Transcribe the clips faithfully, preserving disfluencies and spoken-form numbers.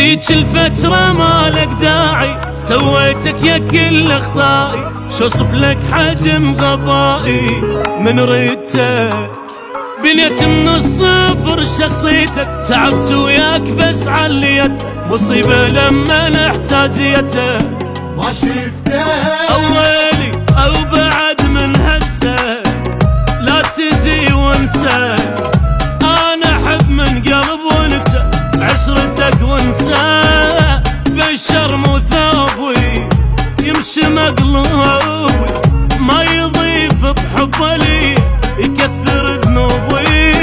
ذيك الفترة مالك داعي سويتك يا كل اخطائي، شوصف لك حجم غبائي من ريتك، بنيت من الصفر شخصيتك، تعبت وياك بس عليتك، مصيبة لما نحتاجيتك ما شفتها أولي أو بعد من هسه، لا تجي وانسى، أنا أحب من قلب وانت عشرتك وانسى، بشر مو ثوبي يمشي مقلوبي، ما يضيف بحبه لي يكثر ذنوبي،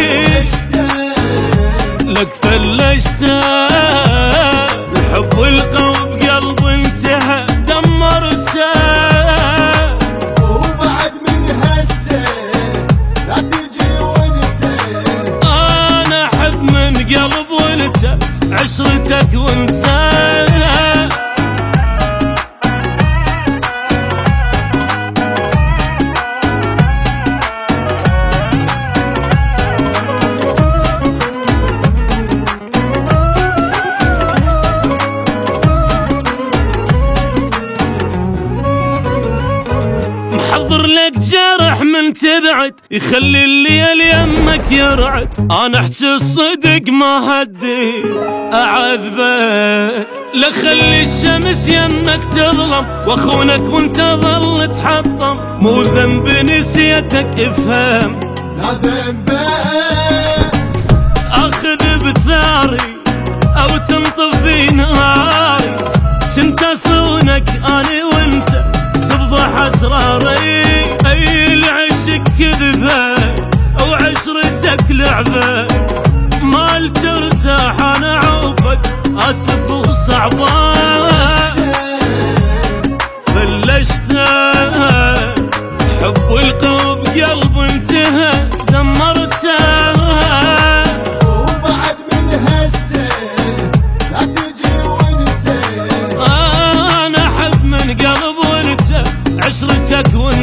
لك فلشته الحب والقلب بقلب انتهى دمرته، وبعد من هسه لا تجي ونسى، انا احب من قلب وانت عشرتك وانسى. محضر لك جرح من تبعد يخلي الليل يمك يرعد، انا احكي الصدق ما هدي اعذبك، لا خلي الشمس يمك تظلم واخونك وانت ظل تحطم، مو ذنب نسيتك افهم لا ذنبه اخذ بثاري او تنطف في نهاري، كنت اصونك اني وانت تفضح اسراري، اي العشق كذبه او عشرتك لعبه، ما ترتاح انا عوفك اسف وصعبه، فلشته حب والقلب قلب انتهى دمرته، وبعد من هسه لا تجي ونسى، انا احب من قلب وانت عشرتك وانت